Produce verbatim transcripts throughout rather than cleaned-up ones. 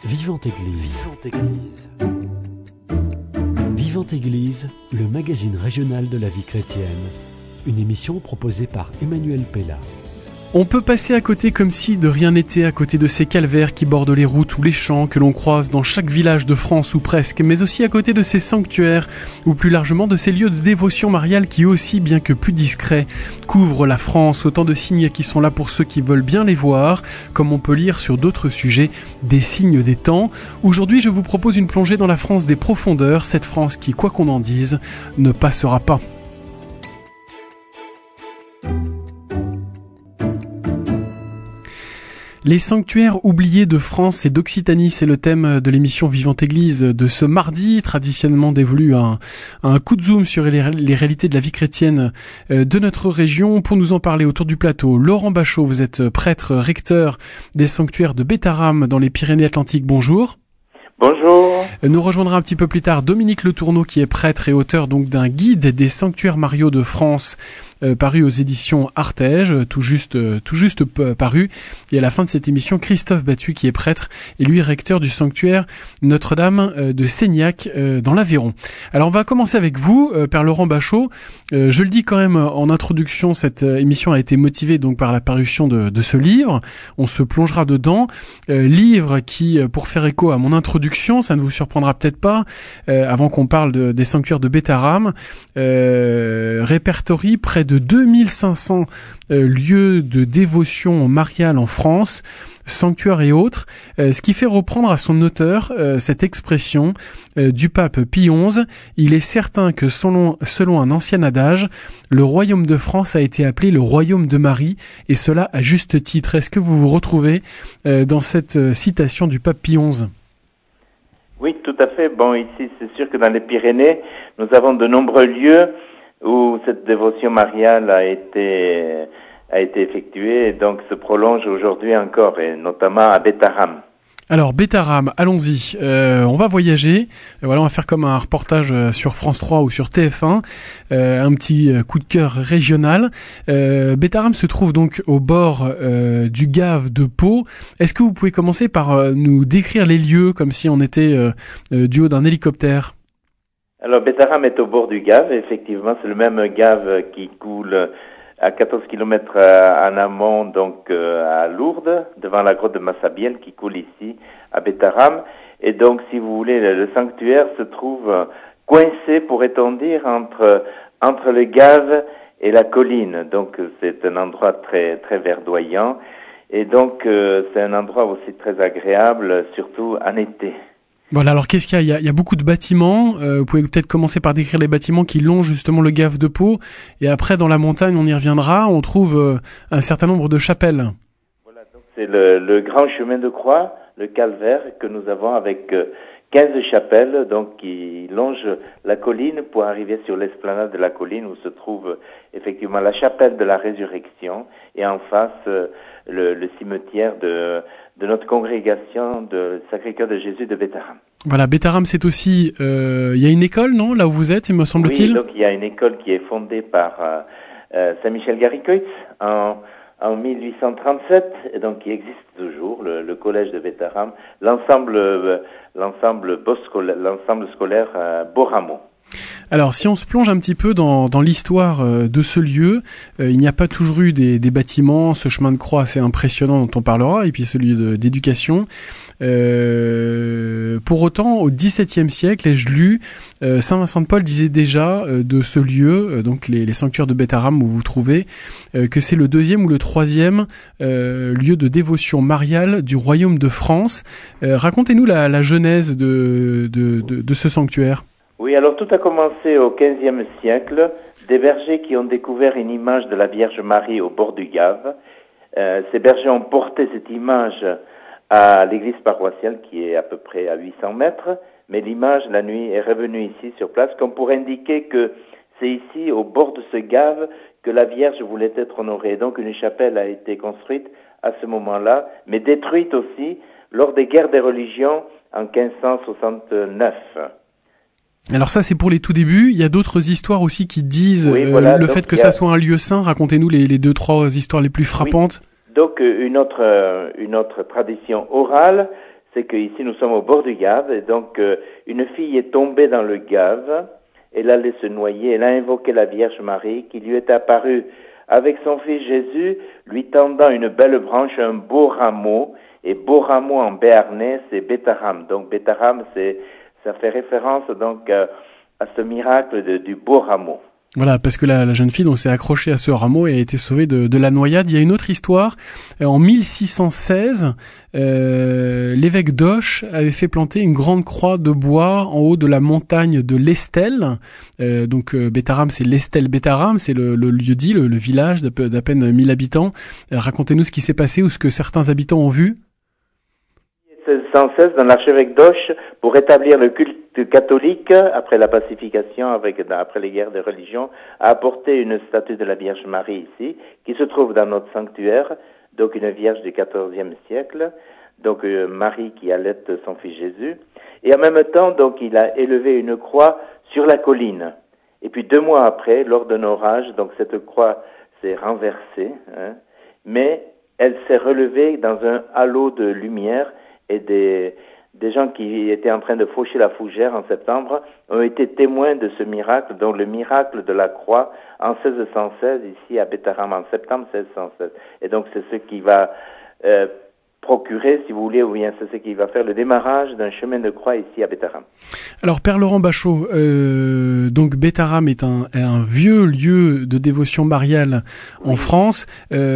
Vivante Église. Vivante Église. Vivante Église, le magazine régional de la vie chrétienne. Une émission proposée par Emmanuel Pella. On peut passer à côté comme si de rien n'était à côté de ces calvaires qui bordent les routes ou les champs que l'on croise dans chaque village de France ou presque, mais aussi à côté de ces sanctuaires ou plus largement de ces lieux de dévotion mariale qui aussi, bien que plus discrets, couvrent la France, autant de signes qui sont là pour ceux qui veulent bien les voir, comme on peut lire sur d'autres sujets, des signes des temps. Aujourd'hui, je vous propose une plongée dans la France des profondeurs, cette France qui, quoi qu'on en dise, ne passera pas. Les sanctuaires oubliés de France et d'Occitanie, c'est le thème de l'émission Vivante Église de ce mardi, traditionnellement dévolu à un, à un coup de zoom sur les, les réalités de la vie chrétienne de notre région. Pour nous en parler autour du plateau, Laurent Bachot, vous êtes prêtre recteur des sanctuaires de Bétharram dans les Pyrénées-Atlantiques. Bonjour. Bonjour. Nous rejoindra un petit peu plus tard Dominique Le Tourneau qui est prêtre et auteur donc d'un guide des sanctuaires mariaux de France euh, paru aux éditions Artege, tout juste euh, tout juste euh, paru. Et à la fin de cette émission, Christophe Battu qui est prêtre et lui recteur du sanctuaire Notre-Dame euh, de Seignac euh, dans l'Aveyron. Alors on va commencer avec vous, euh, Père Laurent Bachot. Euh, je le dis quand même en introduction, cette euh, émission a été motivée donc par la parution de, de ce livre. On se plongera dedans. Euh, livre qui, pour faire écho à mon introduction, ça ne vous surprendra peut-être pas, euh, avant qu'on parle de, des sanctuaires de Bétharram, euh, répertorie près de deux mille cinq cents euh, lieux de dévotion mariale en France, sanctuaires et autres, euh, ce qui fait reprendre à son auteur euh, cette expression euh, du pape Pie onze. Il est certain que selon, selon un ancien adage, le royaume de France a été appelé le royaume de Marie, et cela à juste titre. Est-ce que vous vous retrouvez euh, dans cette euh, citation du pape Pie onze ? Oui, tout à fait. Bon, ici, c'est sûr que dans les Pyrénées, nous avons de nombreux lieux où cette dévotion mariale a été a été effectuée et donc se prolonge aujourd'hui encore, et notamment à Bétharram. Alors Bétharram, allons-y. Euh, on va voyager. Voilà, on va faire comme un reportage sur France trois ou sur T F un, euh, un petit coup de cœur régional. Euh, Bétharram se trouve donc au bord euh, du Gave de Pau. Est-ce que vous pouvez commencer par euh, nous décrire les lieux comme si on était euh, euh, du haut d'un hélicoptère ? Alors Bétharram est au bord du Gave. Effectivement, c'est le même Gave qui coule à quatorze kilomètres en amont, donc euh, à Lourdes, devant la grotte de Massabielle, qui coule ici à Bétharram. Et donc, si vous voulez, le, le sanctuaire se trouve coincé, pourrait-on dire, entre entre le Gave et la colline. Donc, c'est un endroit très très verdoyant. Et donc, euh, c'est un endroit aussi très agréable, surtout en été. Voilà, alors qu'est-ce qu'il y a ? Il y a, il y a beaucoup de bâtiments. Euh, vous pouvez peut-être commencer par décrire les bâtiments qui longent justement le Gave de Pau. Et après, dans la montagne, on y reviendra, on trouve euh, un certain nombre de chapelles. Voilà, donc c'est le, le grand chemin de croix, le calvaire, que nous avons avec euh, quinze chapelles, donc qui longent la colline pour arriver sur l'esplanade de la colline où se trouve euh, effectivement la chapelle de la Résurrection et en face euh, le, le cimetière de de notre congrégation de Sacré-Cœur de Jésus de Bétharram. Voilà, Bétharram, c'est aussi... Il euh, y a une école, non, là où vous êtes, il me semble-t-il ? Oui, donc il y a une école qui est fondée par euh, euh, Saint-Michel-Garicoitz en, en mille huit cent trente-sept, et donc qui existe toujours, le, le collège de Bétharram, l'ensemble, euh, l'ensemble, scolaire, l'ensemble scolaire euh, Beauramont. Alors, si on se plonge un petit peu dans, dans l'histoire euh, de ce lieu, euh, il n'y a pas toujours eu des, des bâtiments, ce chemin de croix assez impressionnant dont on parlera, et puis celui de, d'éducation. Euh, pour autant, au dix-septième siècle, ai-je lu, euh, Saint Vincent de Paul disait déjà euh, de ce lieu, euh, donc les, les sanctuaires de Bétharram où vous vous trouvez, euh, que c'est le deuxième ou le troisième euh, lieu de dévotion mariale du royaume de France. Euh, racontez-nous la, la genèse de, de, de, de ce sanctuaire. Oui, alors tout a commencé au quinzième siècle, des bergers qui ont découvert une image de la Vierge Marie au bord du Gave. Euh, ces bergers ont porté cette image à l'église paroissiale qui est à peu près à huit cents mètres, mais l'image, la nuit, est revenue ici sur place, comme pour indiquer que c'est ici, au bord de ce Gave, que la Vierge voulait être honorée. Donc une chapelle a été construite à ce moment-là, mais détruite aussi lors des guerres des religions en quinze cent soixante-neuf. Alors ça, c'est pour les tout débuts. Il y a d'autres histoires aussi qui disent oui, euh, voilà, le donc, fait que a... ça soit un lieu saint. Racontez-nous les, les deux, trois histoires les plus frappantes. Oui. Donc une autre, une autre tradition orale, c'est qu'ici nous sommes au bord du Gave, et donc euh, une fille est tombée dans le Gave, elle allait se noyer, elle a invoqué la Vierge Marie qui lui est apparue avec son fils Jésus, lui tendant une belle branche, un beau rameau, et beau rameau en béarnais, c'est Bétaram. Donc Bétaram, c'est, ça fait référence donc euh, à ce miracle de, du beau rameau. Voilà, parce que la, la jeune fille donc s'est accrochée à ce rameau et a été sauvée de, de la noyade. Il y a une autre histoire. En mille six cent seize, euh, l'évêque d'Auch avait fait planter une grande croix de bois en haut de la montagne de l'Estelle. Euh, donc euh, Bétaram, c'est l'Estelle Bétaram, c'est le, le lieu-dit, le, le village d'à, peu, d'à peine mille habitants. Euh, racontez-nous ce qui s'est passé ou ce que certains habitants ont vu. mille six cent seize, dans l'archevêque d'Auch, pour rétablir le culte catholique, après la pacification, avec, après les guerres de religion, a apporté une statue de la Vierge Marie ici, qui se trouve dans notre sanctuaire, donc une Vierge du quatorzième siècle, donc euh, Marie qui allaite son fils Jésus, et en même temps, donc, il a élevé une croix sur la colline. Et puis deux mois après, lors d'un orage, donc cette croix s'est renversée, hein, mais elle s'est relevée dans un halo de lumière, et des, des gens qui étaient en train de faucher la fougère en septembre ont été témoins de ce miracle, donc le miracle de la croix en seize cent seize, ici à Bétaram, en septembre seize cent seize. Et donc c'est ce qui va euh, procurer, si vous voulez, ou bien c'est ce qui va faire le démarrage d'un chemin de croix ici à Bétaram. Alors Père Laurent Bachot, euh, donc Bétaram est un, un vieux lieu de dévotion mariale en oui. France.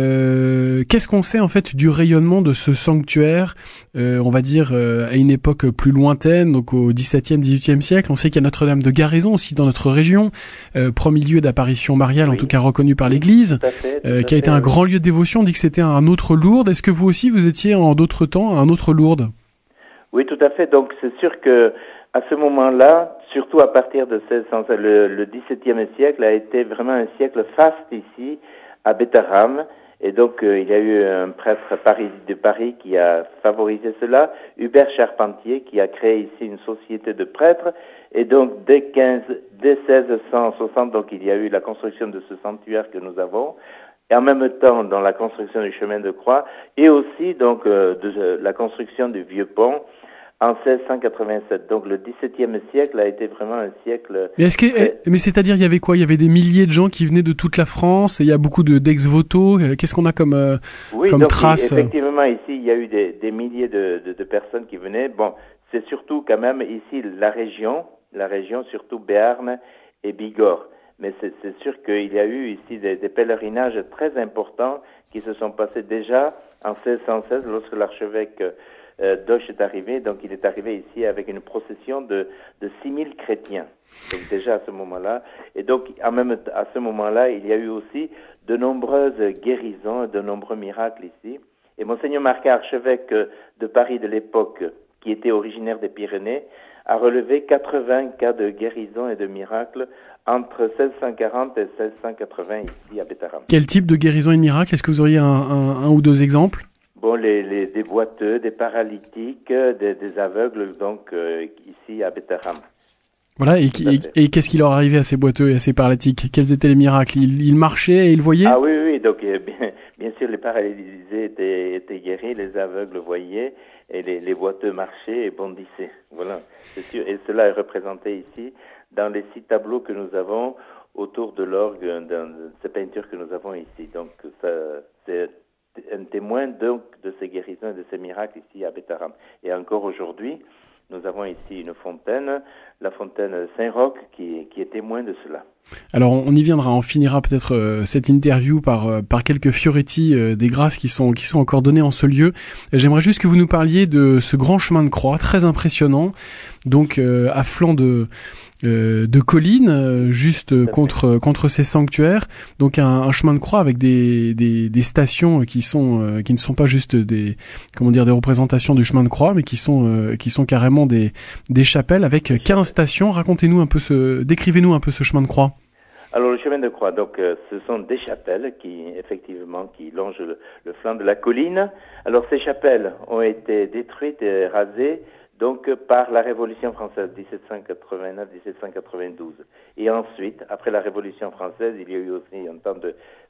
Euh, qu'est-ce qu'on sait en fait du rayonnement de ce sanctuaire, euh, on va dire euh, à une époque plus lointaine, donc au dix-septième, dix-huitième siècle? On sait qu'il y a Notre-Dame de Garaison aussi dans notre région, euh, premier lieu d'apparition mariale, oui. en tout cas reconnu par l'Église, tout à fait, tout euh, qui a été fait, un oui. grand lieu de dévotion. On dit que c'était un autre Lourdes. Est-ce que vous aussi vous étiez en d'autres temps un autre Lourdes? Oui, tout à fait. Donc c'est sûr que à ce moment-là, surtout à partir de seize cents, le, le dix-septième siècle a été vraiment un siècle faste ici à Bétaram, et donc euh, il y a eu un prêtre Paris, de Paris qui a favorisé cela, Hubert Charpentier, qui a créé ici une société de prêtres, et donc dès quinze, dès seize cent soixante, donc il y a eu la construction de ce sanctuaire que nous avons, et en même temps dans la construction du chemin de croix, et aussi donc euh, de euh, la construction du vieux pont en seize cent quatre-vingt-sept. Donc le dix-septième siècle a été vraiment un siècle... Mais, est-ce que, très... mais c'est-à-dire il y avait quoi? Il y avait des milliers de gens qui venaient de toute la France, et il y a beaucoup de, d'ex-voto. Qu'est-ce qu'on a comme, euh, oui, comme donc, trace? Effectivement, ici, il y a eu des, des milliers de, de, de personnes qui venaient. Bon, c'est surtout quand même ici la région, la région surtout Béarn et Bigorre. Mais c'est, c'est sûr qu'il y a eu ici des, des pèlerinages très importants qui se sont passés déjà en seize cent seize lorsque l'archevêque euh, d'Auch est arrivé. Donc il est arrivé ici avec une procession de, de six mille chrétiens. Donc déjà à ce moment-là. Et donc en même à ce moment-là, il y a eu aussi de nombreuses guérisons, de nombreux miracles ici. Et Monseigneur Marquet, archevêque de Paris de l'époque, qui était originaire des Pyrénées, a relevé quatre-vingts cas de guérison et de miracles entre seize cent quarante et seize cent quatre-vingts ici à Bétaram. Quel type de guérison et de miracle? Est-ce que vous auriez un, un, un ou deux exemples? Bon, les, les, des boiteux, des paralytiques, des, des aveugles, donc euh, ici à Bétaram. Voilà, et, et, et qu'est-ce qui leur arrivait à ces boiteux et à ces paralytiques? Quels étaient les miracles? Ils, ils marchaient et ils voyaient? Ah oui, oui, donc euh, bien, bien sûr les paralysés étaient, étaient guéris, les aveugles voyaient, et les, les boiteux marchaient et bondissaient. Voilà, c'est sûr. Et cela est représenté ici dans les six tableaux que nous avons autour de l'orgue, dans ces peintures que nous avons ici. Donc ça, c'est un témoin donc de ces guérisons et de ces miracles ici à Bétaram. Et encore aujourd'hui, nous avons ici une fontaine, la fontaine Saint-Roch, qui, qui est témoin de cela. Alors on y viendra, on finira peut-être euh, cette interview par euh, par quelques fioretti euh, des grâces qui sont qui sont encore données en ce lieu. J'aimerais juste que vous nous parliez de ce grand chemin de croix très impressionnant, donc euh, à flanc de Euh, de collines, euh, juste euh, contre contre ces sanctuaires, donc un, un chemin de croix avec des des, des stations qui sont euh, qui ne sont pas juste des comment dire des représentations du chemin de croix, mais qui sont euh, qui sont carrément des des chapelles avec quinze stations. Racontez-nous un peu ce, décrivez-nous un peu ce chemin de croix. Alors le chemin de croix, donc euh, ce sont des chapelles qui effectivement qui longent le, le flanc de la colline. Alors ces chapelles ont été détruites et rasées donc par la Révolution française dix-sept cent quatre-vingt-neuf dix-sept cent quatre-vingt-douze. Et ensuite, après la Révolution française, il y a eu aussi un temps de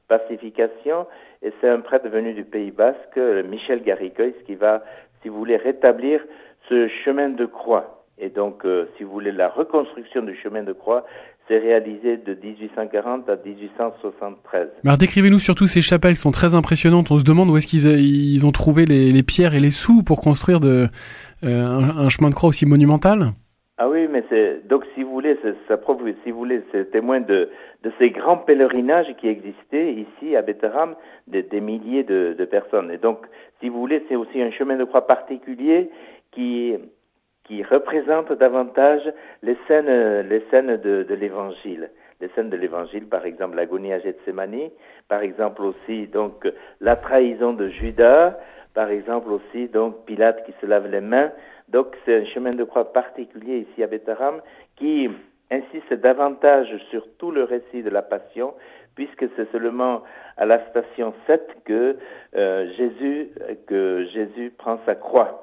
pacification. Et c'est un prêtre venu du Pays Basque, Michel Garicois, qui va, si vous voulez, rétablir ce chemin de croix. Et donc, euh, si vous voulez, la reconstruction du chemin de croix s'est réalisée de dix-huit cent quarante à dix-huit cent soixante-treize. Alors décrivez-nous surtout ces chapelles qui sont très impressionnantes. On se demande où est-ce qu'ils ils ont trouvé les, les pierres et les sous pour construire de, euh, un, un chemin de croix aussi monumental. Ah oui, mais c'est donc si vous voulez, c'est, ça prouve, si vous voulez, c'est témoin de de ces grands pèlerinages qui existaient ici à Betterham, des, des milliers de, de personnes. Et donc, si vous voulez, c'est aussi un chemin de croix particulier qui qui représente davantage les scènes les scènes de, de l'Évangile, les scènes de l'Évangile, par exemple l'agonie à Gethsémani, par exemple aussi donc la trahison de Judas, par exemple aussi donc Pilate qui se lave les mains. Donc c'est un chemin de croix particulier ici à Betterham qui insiste davantage sur tout le récit de la Passion, puisque c'est seulement à la station sept que euh, Jésus que Jésus prend sa croix.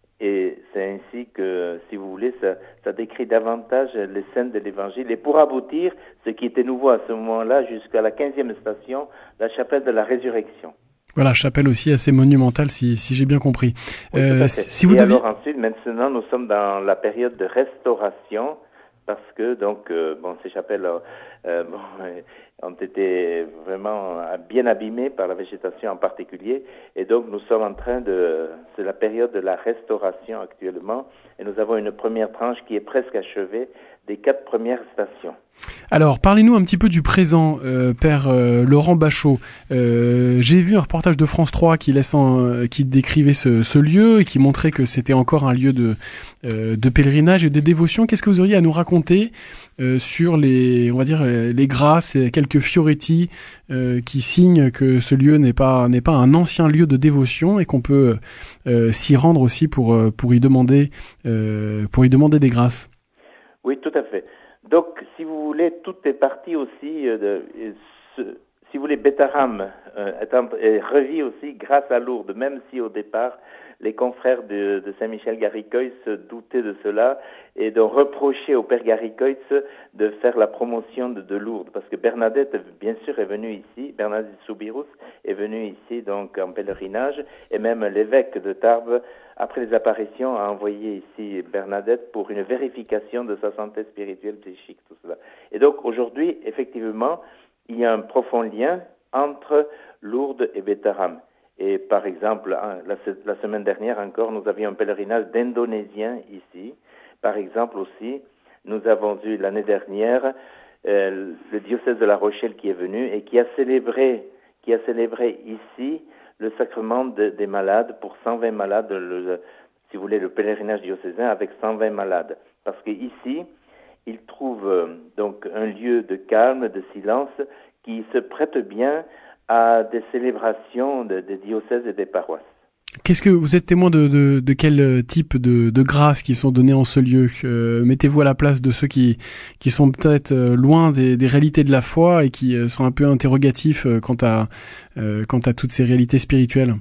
Et c'est ainsi que, si vous voulez, ça, ça décrit davantage les scènes de l'Évangile. Et pour aboutir, ce qui était nouveau à ce moment-là, jusqu'à la quinzième station, la chapelle de la Résurrection. Voilà, chapelle aussi assez monumentale, si, si j'ai bien compris. Oui, euh, si vous Et deviez... alors ensuite, maintenant, nous sommes dans la période de restauration, parce que donc, euh, bon, ces chapelles euh, bon, ont été vraiment bien abîmées par la végétation en particulier, et donc nous sommes en train de, c'est la période de la restauration actuellement, et nous avons une première tranche qui est presque achevée des quatre premières stations. Alors, parlez-nous un petit peu du présent, euh, Père euh, Laurent Bachot. Euh, j'ai vu un reportage de France trois qui, laisse en, euh, qui décrivait ce, ce lieu et qui montrait que c'était encore un lieu de, euh, de pèlerinage et de dévotion. Qu'est-ce que vous auriez à nous raconter euh, sur les, on va dire, les grâces et quelques fioretti euh, qui signent que ce lieu n'est pas n'est pas un ancien lieu de dévotion et qu'on peut euh, s'y rendre aussi pour pour y demander euh, pour y demander des grâces. Oui, tout à fait. Donc, si vous voulez, tout est parti aussi euh, de, ce, si vous voulez, Betterham euh, est, revit aussi grâce à Lourdes, même si au départ, les confrères de, de Saint-Michel-Garicois se doutaient de cela et de reprocher au Père Garicois de faire la promotion de, de Lourdes, parce que Bernadette, bien sûr, est venue ici, Bernadette Soubirous est venue ici, donc, en pèlerinage, et même l'évêque de Tarbes, après les apparitions, a envoyé ici Bernadette pour une vérification de sa santé spirituelle, psychique, tout cela. Et donc, aujourd'hui, effectivement, il y a un profond lien entre Lourdes et Betterham. Et par exemple, la, la semaine dernière encore, nous avions un pèlerinage d'Indonésiens ici. Par exemple aussi, nous avons eu l'année dernière euh, le diocèse de La Rochelle qui est venu et qui a célébré, qui a célébré ici le sacrement de, des malades pour cent vingt malades, le, si vous voulez, le pèlerinage diocésain avec cent vingt malades. Parce que ici, ils trouvent euh, donc un lieu de calme, de silence, qui se prête bien à des célébrations de, des diocèses et des paroisses. Qu'est-ce que vous êtes témoin de, de, de quel type de, de grâces qui sont données en ce lieu? euh, Mettez-vous à la place de ceux qui, qui sont peut-être loin des, des réalités de la foi et qui sont un peu interrogatifs quant à, euh, quant à toutes ces réalités spirituelles.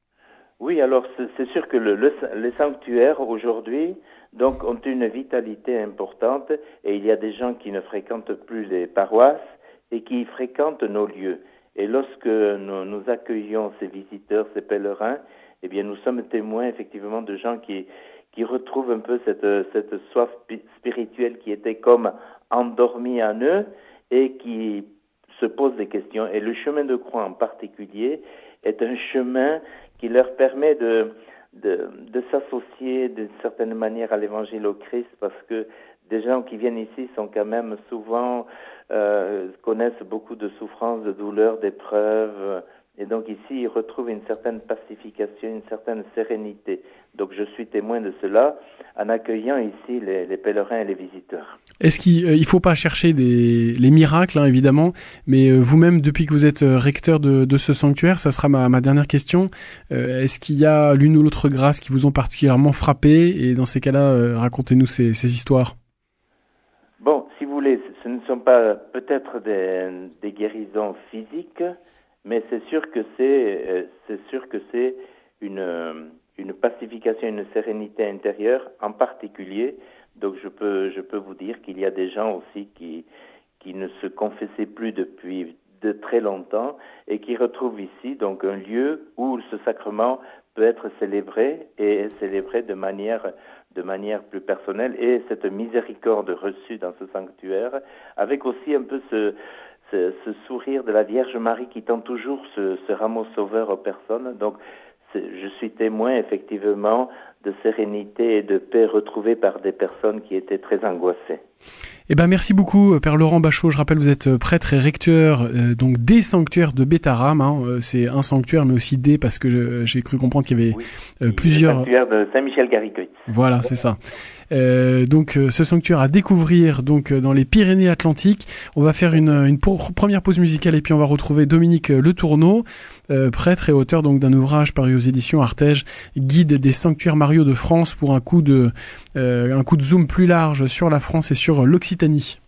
Oui, alors c'est, c'est sûr que le, le, les sanctuaires aujourd'hui donc ont une vitalité importante et il y a des gens qui ne fréquentent plus les paroisses et qui fréquentent nos lieux. Et lorsque nous, nous accueillons ces visiteurs, ces pèlerins, eh bien, nous sommes témoins effectivement de gens qui qui retrouvent un peu cette cette soif spirituelle qui était comme endormie en eux et qui se posent des questions. Et le chemin de croix en particulier est un chemin qui leur permet de de de s'associer d'une certaine manière à l'évangile au Christ, parce que des gens qui viennent ici sont quand même souvent euh, connaissent beaucoup de souffrances, de douleurs, d'épreuves. Et donc ici, ils retrouvent une certaine pacification, une certaine sérénité. Donc je suis témoin de cela en accueillant ici les, les pèlerins et les visiteurs. Est-ce qu'il euh, il faut pas chercher des les miracles, hein, évidemment, mais euh, vous-même, depuis que vous êtes euh, recteur de, de ce sanctuaire, ça sera ma, ma dernière question. Euh, est-ce qu'il y a l'une ou l'autre grâce qui vous ont particulièrement frappé? Et dans ces cas-là, euh, racontez-nous ces, ces histoires. Bon, si vous voulez, ce ne sont pas peut-être des, des guérisons physiques, mais c'est sûr que c'est, c'est sûr que c'est une, une pacification, une sérénité intérieure en particulier. Donc je peux, je peux vous dire qu'il y a des gens aussi qui, qui ne se confessaient plus depuis de très longtemps et qui retrouve ici donc un lieu où ce sacrement peut être célébré et célébré de manière de manière plus personnelle, et cette miséricorde reçue dans ce sanctuaire, avec aussi un peu ce, ce, ce sourire de la Vierge Marie qui tend toujours ce, ce rameau sauveur aux personnes. Donc je suis témoin effectivement de sérénité et de paix retrouvées par des personnes qui étaient très angoissées. Eh ben merci beaucoup Père Laurent Bachot. Je rappelle, vous êtes prêtre et recteur euh, donc des sanctuaires de Bétarame. Hein. C'est un sanctuaire, mais aussi des, parce que je, j'ai cru comprendre qu'il y avait oui, euh, plusieurs. Le sanctuaire de Saint-Michel-Garrigues. Voilà, c'est ça. Euh, donc euh, ce sanctuaire à découvrir donc euh, dans les Pyrénées-Atlantiques. On va faire une, une pour, première pause musicale et puis on va retrouver Dominique Le Tourneau, euh, prêtre et auteur donc d'un ouvrage paru aux éditions Artege, Guide des sanctuaires mariaux de France, pour un coup de euh, un coup de zoom plus large sur la France et sur l'Occitanie.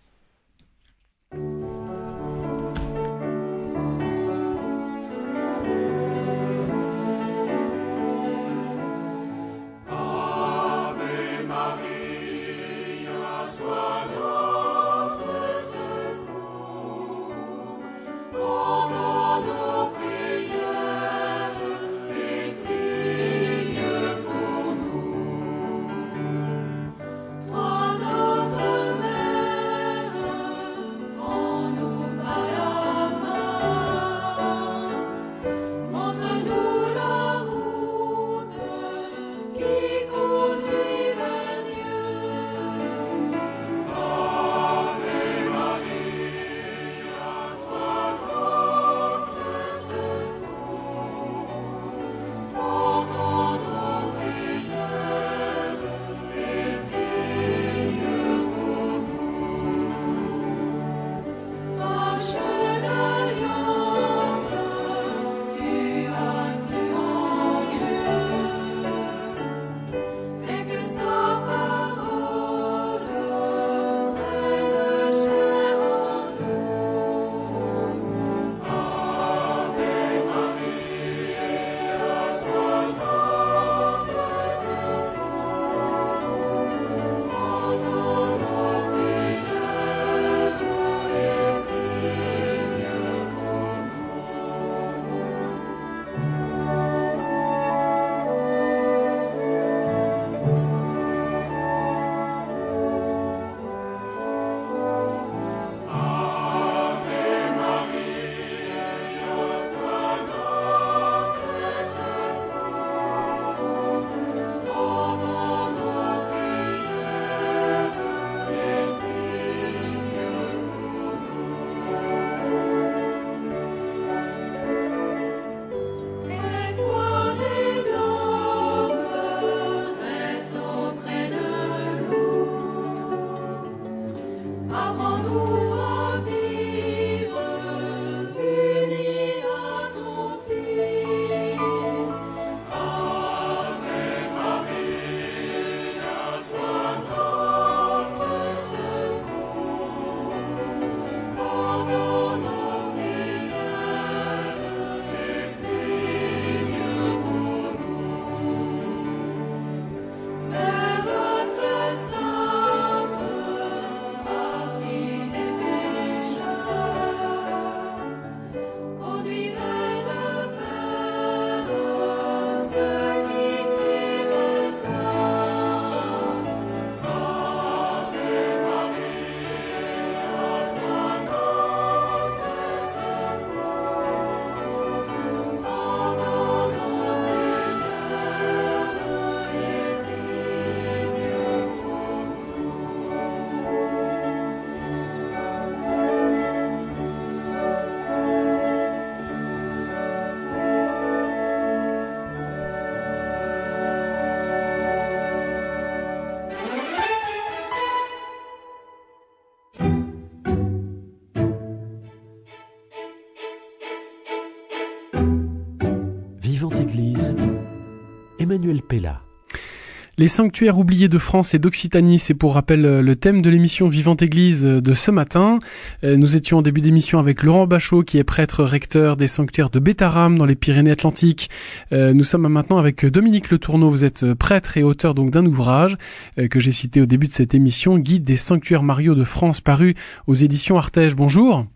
Emmanuel Pella. Les sanctuaires oubliés de France et d'Occitanie, c'est pour rappel le thème de l'émission Vivante Église de ce matin. Nous étions en début d'émission avec Laurent Bachot, qui est prêtre recteur des sanctuaires de Bétarame dans les Pyrénées-Atlantiques. Nous sommes maintenant avec Dominique Le Tourneau. Vous êtes prêtre et auteur donc d'un ouvrage que j'ai cité au début de cette émission, Guide des sanctuaires mariaux de France, paru aux éditions Artege. Bonjour. Bonjour.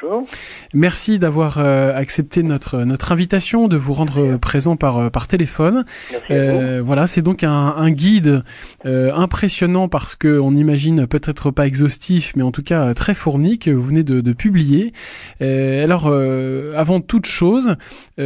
Bonjour. Merci d'avoir euh, accepté notre notre invitation, de vous rendre euh, présent par euh, par téléphone. Merci euh, voilà, c'est donc un, un guide euh, impressionnant parce que on imagine peut-être pas exhaustif, mais en tout cas euh, très fourni que vous venez de, de publier. Euh, alors, euh, avant toute chose,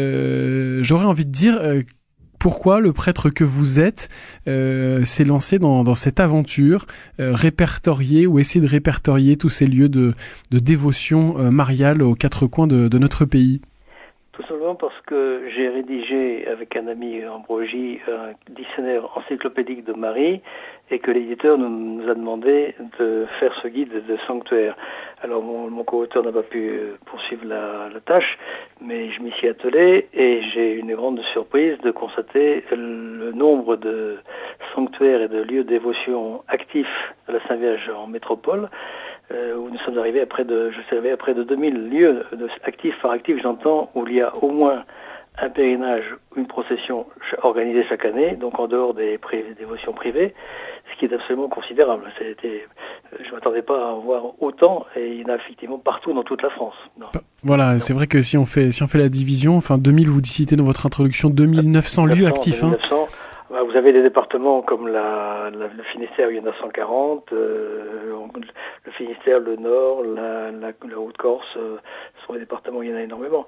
euh, j'aurais envie de dire euh, pourquoi le prêtre que vous êtes euh, s'est lancé dans, dans cette aventure, euh, répertorier ou essayer de répertorier tous ces lieux de, de dévotion euh, mariale aux quatre coins de, de notre pays. Tout simplement parce que j'ai rédigé avec un ami Ambrogi un dictionnaire encyclopédique de Marie et que l'éditeur nous, nous a demandé de faire ce guide de sanctuaire. Alors mon, mon co-auteur n'a pas pu poursuivre la, la tâche, mais je m'y suis attelé et j'ai eu une grande surprise de constater le nombre de sanctuaires et de lieux de dévotion actifs à la Sainte Vierge en métropole. Euh, où nous sommes arrivés à près de, je savais, à près de deux mille lieux de, actifs par actifs, j'entends, où il y a au moins un pèlerinage ou une procession organisée chaque année, donc en dehors des, pré- des dévotions privées, ce qui est absolument considérable. C'était, je ne m'attendais pas à en voir autant, et il y en a effectivement partout dans toute la France. Non. Voilà, non. C'est vrai que si on fait, si on fait la division, enfin deux mille, vous citez dans votre introduction deux mille neuf cents lieux actifs. deux mille neuf cents, hein. Vous avez des départements comme la, la, le Finistère, il y en a cent quarante, euh, le Finistère, le Nord, la, la, la Haute-Corse, euh, sont des départements où il y en a énormément.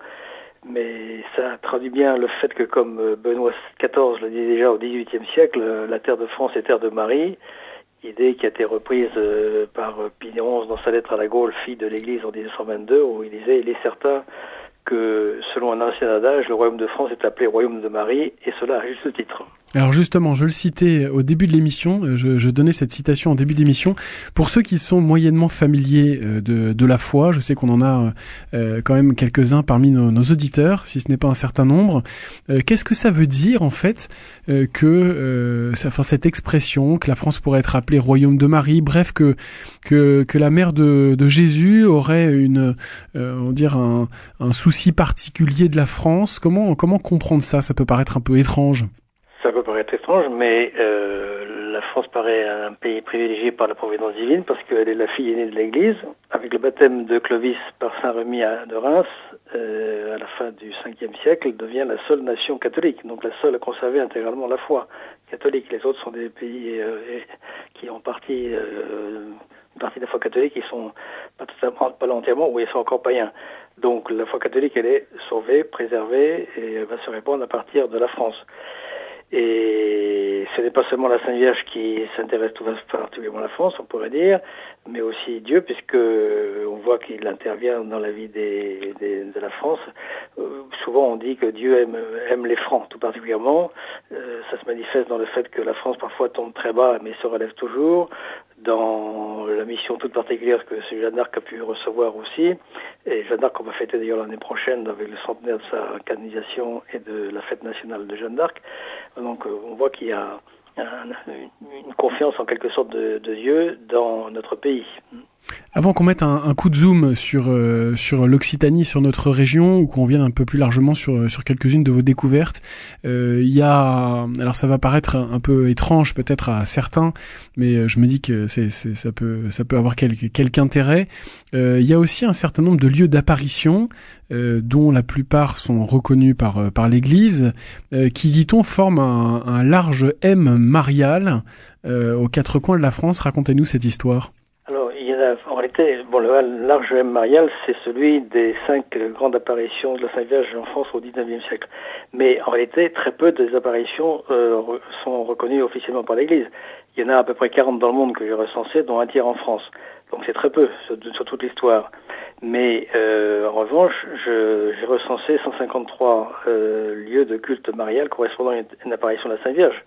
Mais ça traduit bien le fait que, comme Benoît quatorze le disait déjà au dix-huitième siècle, la terre de France est terre de Marie, idée qui a été reprise euh, par Pie onze dans sa lettre à la Gaule, fille de l'Église en dix-neuf cent vingt-deux, où il disait « Il est certain que, selon un ancien adage, le royaume de France est appelé royaume de Marie, et cela à juste titre. » Alors justement, je le citais au début de l'émission, je, je donnais cette citation en début d'émission. Pour ceux qui sont moyennement familiers de, de la foi, je sais qu'on en a euh, quand même quelques-uns parmi nos, nos auditeurs, si ce n'est pas un certain nombre. Euh, qu'est-ce que ça veut dire en fait euh, que, euh, enfin cette expression que la France pourrait être appelée royaume de Marie, bref que que, que la mère de, de Jésus aurait une, euh, on va dire un, un souci particulier de la France. Comment comment comprendre ça? Ça peut paraître un peu étrange. Ça peut paraître étrange, mais euh, la France paraît un pays privilégié par la providence divine parce qu'elle est la fille aînée de l'Église. Avec le baptême de Clovis par Saint Remi de Reims, euh, à la fin du cinquième siècle, elle devient la seule nation catholique, donc la seule à conserver intégralement la foi catholique. Les autres sont des pays euh, qui ont partie, euh, une partie de la foi catholique, ils sont pas totalement, pas entièrement, ou ils sont encore païens. Donc la foi catholique, elle est sauvée, préservée, et elle va se répandre à partir de la France. Et ce n'est pas seulement la Sainte Vierge qui s'intéresse tout particulièrement à la France, on pourrait dire, mais aussi Dieu, puisque on voit qu'il intervient dans la vie des, des, de la France. Euh, souvent on dit que Dieu aime, aime les francs, tout particulièrement. Euh, ça se manifeste dans le fait que la France parfois tombe très bas, mais se relève toujours. Dans la mission toute particulière que ce Jeanne d'Arc a pu recevoir aussi. Et Jeanne d'Arc, on va fêter d'ailleurs l'année prochaine avec le centenaire de sa canonisation et de la fête nationale de Jeanne d'Arc. Donc on voit qu'il y a un, une confiance en quelque sorte de, de Dieu dans notre pays. Avant qu'on mette un, un coup de zoom sur euh, sur l'Occitanie, sur notre région, ou qu'on vienne un peu plus largement sur sur quelques-unes de vos découvertes, euh, il y a, alors ça va paraître un, un peu étrange peut-être à certains, mais je me dis que c'est, c'est ça peut ça peut avoir quelque quelque intérêt. Euh, il y a aussi un certain nombre de lieux d'apparition, euh, dont la plupart sont reconnus par par l'Église, euh, qui dit-on forment un, un large M marial euh, aux quatre coins de la France. Racontez-nous cette histoire. Alors, il y en a, en réalité, bon, le large M marial, c'est celui des cinq grandes apparitions de la Sainte Vierge en France au dix-neuvième siècle. Mais en réalité, très peu des apparitions euh, sont reconnues officiellement par l'Église. Il y en a à peu près quarante dans le monde que j'ai recensé, dont un tiers en France. Donc c'est très peu sur, sur toute l'histoire. Mais euh, en revanche, je, j'ai recensé cent cinquante-trois euh, lieux de culte marial correspondant à une, une apparition de la Sainte Vierge,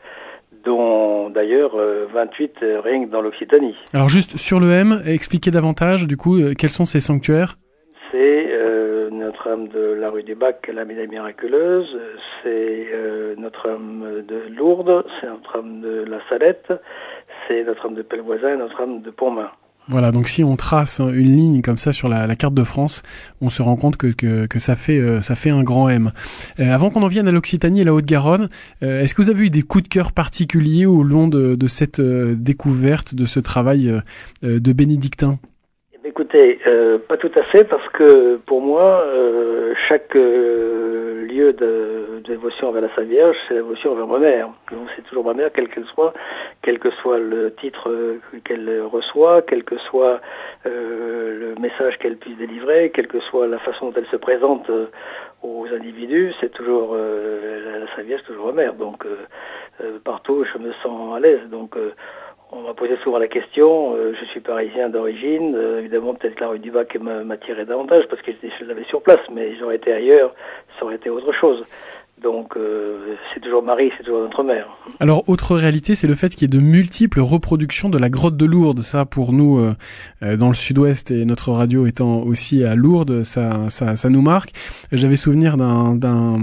dont d'ailleurs euh, vingt-huit euh, règnent dans l'Occitanie. Alors juste sur le M, expliquez davantage du coup euh, quels sont ces sanctuaires. C'est euh, Notre-Dame de la rue du Bac, la médaille miraculeuse, c'est euh, Notre-Dame de Lourdes, c'est Notre-Dame de la Salette, c'est Notre-Dame de Pellevoisin et Notre-Dame de Pontmain. Voilà, donc si on trace une ligne comme ça sur la, la carte de France, on se rend compte que, que, que ça fait euh, ça fait un grand M. Euh, avant qu'on en vienne à l'Occitanie et la Haute-Garonne, euh, est-ce que vous avez eu des coups de cœur particuliers au long de, de cette euh, découverte, de ce travail euh, de bénédictin ? Eh Écoutez, euh, pas tout à fait, parce que pour moi, euh, chaque euh, lieu de, de dévotion envers la Sainte Vierge, c'est la dévotion envers ma mère. Donc c'est toujours ma mère, quelle qu'elle soit, quel que soit le titre euh, qu'elle reçoit, quel que soit euh, le message qu'elle puisse délivrer, quelle que soit la façon dont elle se présente euh, aux individus, c'est toujours euh, la Sainte Vierge, toujours ma mère. Donc euh, euh, partout, je me sens à l'aise. Donc euh, on m'a posé souvent la question, euh, je suis parisien d'origine, euh, évidemment peut-être que la rue du Bac m'attirait davantage parce que je l'avais sur place, mais j'aurais été ailleurs, ça aurait été autre chose. Donc euh, c'est toujours Marie, c'est toujours notre mère. Alors autre réalité, c'est le fait qu'il y ait de multiples reproductions de la grotte de Lourdes. Ça pour nous euh, euh, dans le sud-ouest et notre radio étant aussi à Lourdes, ça ça, ça nous marque. J'avais souvenir d'un d'un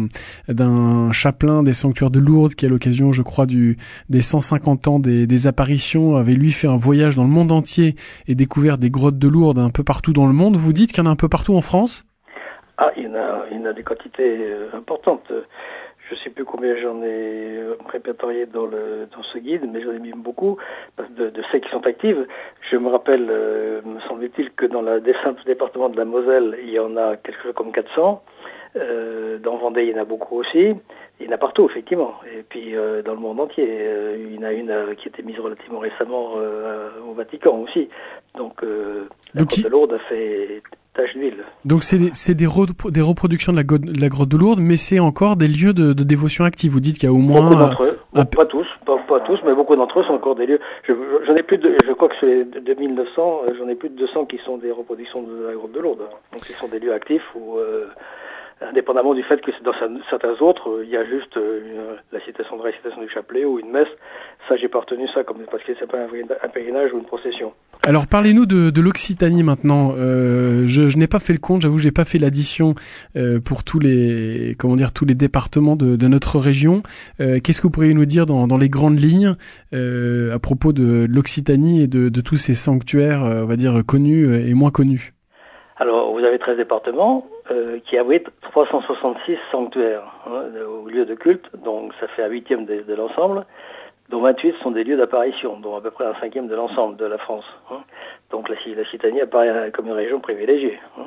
d'un chapelain des sanctuaires de Lourdes qui à l'occasion, je crois, du des cent cinquante ans des des apparitions avait lui fait un voyage dans le monde entier et découvert des grottes de Lourdes un peu partout dans le monde. Vous dites qu'il y en a un peu partout en France ? Ah, il y en a, il y en a des quantités euh, importantes. Je sais plus combien j'en ai répertorié dans le dans ce guide, mais j'en ai mis beaucoup de, de celles qui sont actives. Je me rappelle, euh, me semble-t-il, que dans le simple département de la Moselle, il y en a quelque chose comme quatre cents. Euh, dans Vendée, il y en a beaucoup aussi. Il y en a partout, effectivement. Et puis euh, dans le monde entier, euh, il y en a une euh, qui a été mise relativement récemment euh, au Vatican aussi. Donc euh, la grotte de Lourdes a fait tache d'huile. Donc c'est des, c'est des, re- des reproductions de la, go- de la grotte de Lourdes, mais c'est encore des lieux de, de dévotion active. Vous dites qu'il y a au moins beaucoup d'entre eux, un... pas tous, pas, pas tous, mais beaucoup d'entre eux sont encore des lieux. Je, j'en ai plus de, je crois que sur les deux mille neuf cents, j'en ai plus de deux cents qui sont des reproductions de la grotte de Lourdes. Donc ce sont des lieux actifs où euh, indépendamment du fait que dans certains autres, il y a juste une, la citation de la citation du chapelet ou une messe. Ça, j'ai pas retenu ça comme parce que c'est pas un pèlerinage ou une procession. Alors parlez-nous de, de l'Occitanie maintenant. Euh, je, je n'ai pas fait le compte, j'avoue, j'ai pas fait l'addition euh, pour tous les, comment dire, tous les départements de, de notre région. Euh, qu'est-ce que vous pourriez nous dire dans, dans les grandes lignes euh, à propos de, de l'Occitanie et de, de tous ces sanctuaires, euh, on va dire connus et moins connus? Alors, vous avez treize départements euh, qui abritent trois cent soixante-six sanctuaires, hein, au lieu de culte, donc ça fait un huitième de, de l'ensemble, dont vingt-huit sont des lieux d'apparition, dont à peu près un cinquième de l'ensemble de la France. Hein. Donc la, la Occitanie apparaît comme une région privilégiée. Hein.